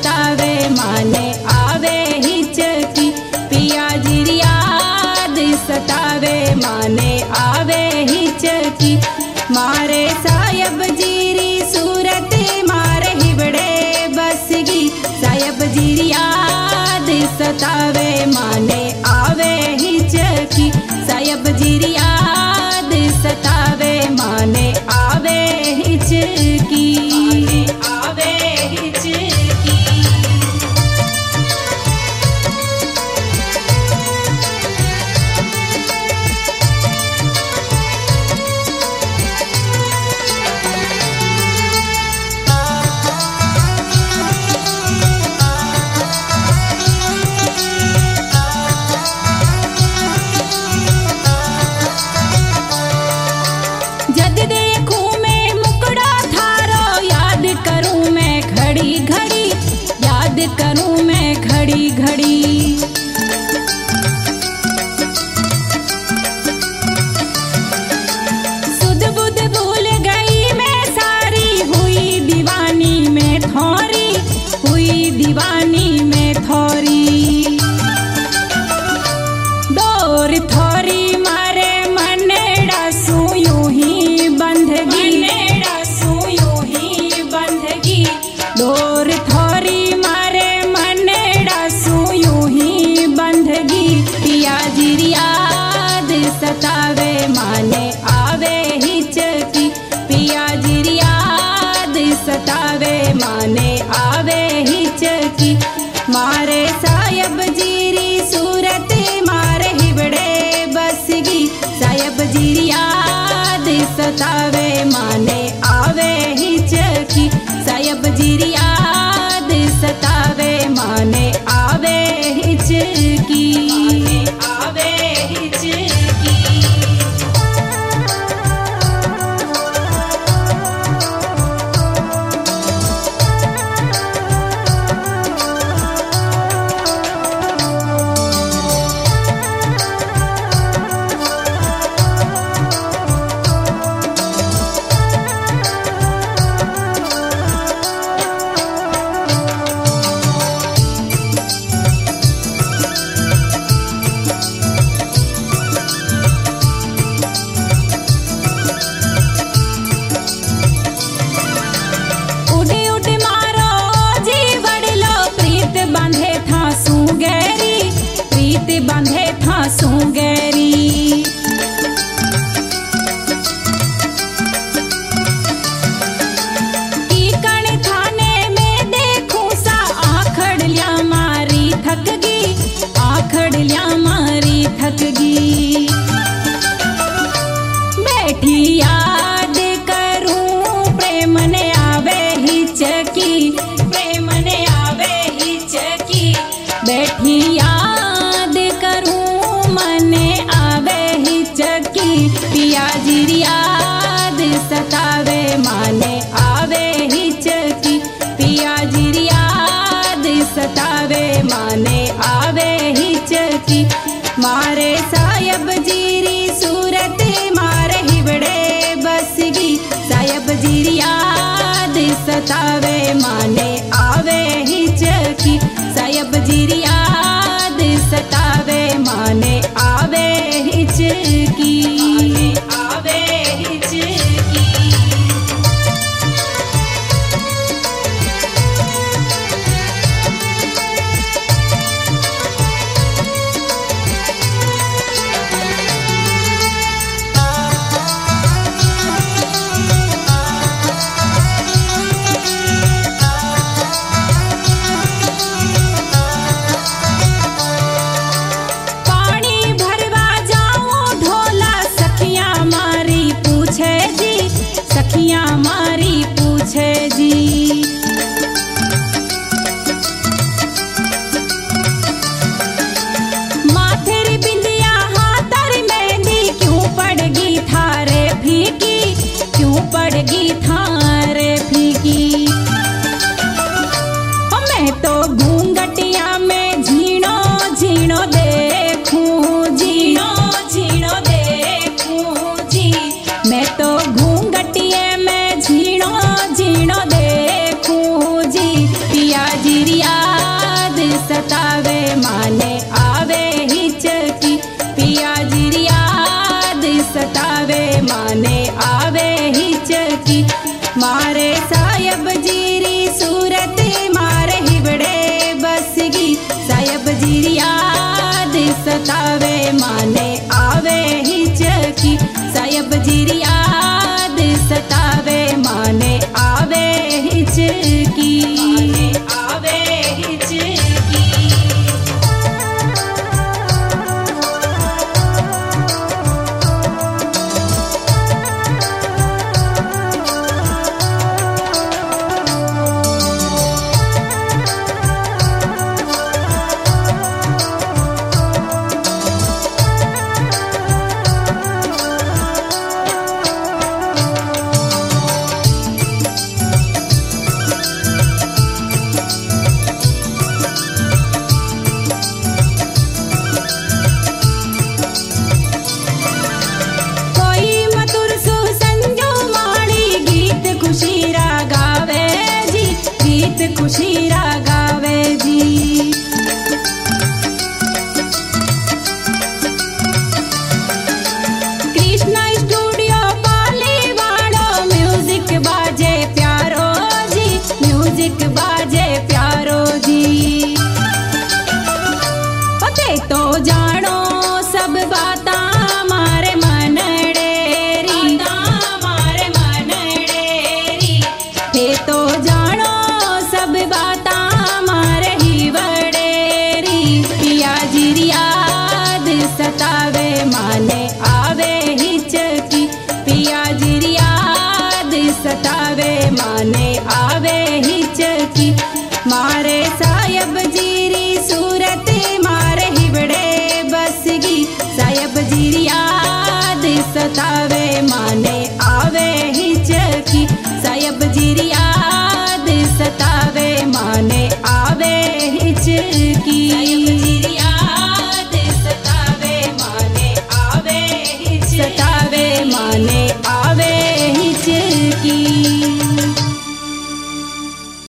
सतावे माने आवे हिचकी। पिया जी याद सतावे माने आवे हिचकी। मारे सायब जीरी सूरत मारे हिबड़े बसगी। सायब जी याद सतावे माने आवे हिचकी। सायब जी याद सतावे माने आवे हिचकी। आवे हिचकी। जद देखूं मैं मुकड़ा थारो याद करूं मैं घड़ी घड़ी। याद करूं मैं घड़ी घड़ी। सुध बुध भूल गई मैं सारी हुई दीवानी में थोरी। हुई दीवानी में थोरी। डोर थोरी मारे मनेड़ा सू यूं ही बंधगी। मनेड़ा सू यूं ही बंधगी। डोर थोरी मारे मनेड़ा सू यूं ही बंधगी। पिया जी याद सतावे माने आवे हिचकी। पिया जी याद सतावे माने आवे हिचकी। मारे सायब जीरी सूरत मारे हिबड़े बसगी। सायब जी याद सतावे माने आवे हिचकी। सायब जी याद सतावे माने आवे हिचकी। आवे हिचकी। उड़े उड़े मारो जी बड़लो प्रीत बांधे था सू गहरी। प्रीत बांधे था सू गहरी। टीकण थाने में देखूं सा आखड़ लिया मारी थकगी। आखड़ लिया मारी थकगी। बैठी याद करूं प्रेम ने आवे हिचकी। प्रेम ने आवे हिचकी। बैठी याद करूं मने आवे हिचकी। पिया जी याद सतावे माने आवे हिचकी। पिया जी याद सतावे माने आवे हिचकी। मारे सायब जीरी सूरत मारे हिबड़े बसगी। सायब जी याद सतावे माने आवे हिचकी। सायब जी याद सतावे माने आवे हिचकी। आवे हिचकी। सतावे माने आवे हिचकी साहेब जी री याद सतावे माने आवे हिचकी आवे हिचकी। खुशीरा गावे जी कृष्णा स्टूडियो पाली वालो म्यूजिक बाजे प्यारो जी म्यूजिक बाजे प्यारो जी। पते तो जानो सब बाता मारे मनडेरी मारे मनडेरी हे तो जानो सब बाता मारे ही वडेरी पिया जी री याद सतावे माने आवे हिचकी पिया जी री याद सतावे माने आवे हिचकी मारे साहेब जी री सूरत मारे हिवड़े बसगी साहेब जी री याद सतावे माने आवे हिचकी साहेब जी री याद सतावे माने आवे हिचकी याद सतावे माने आवे हिचकी सतावे माने आवे हिचकी।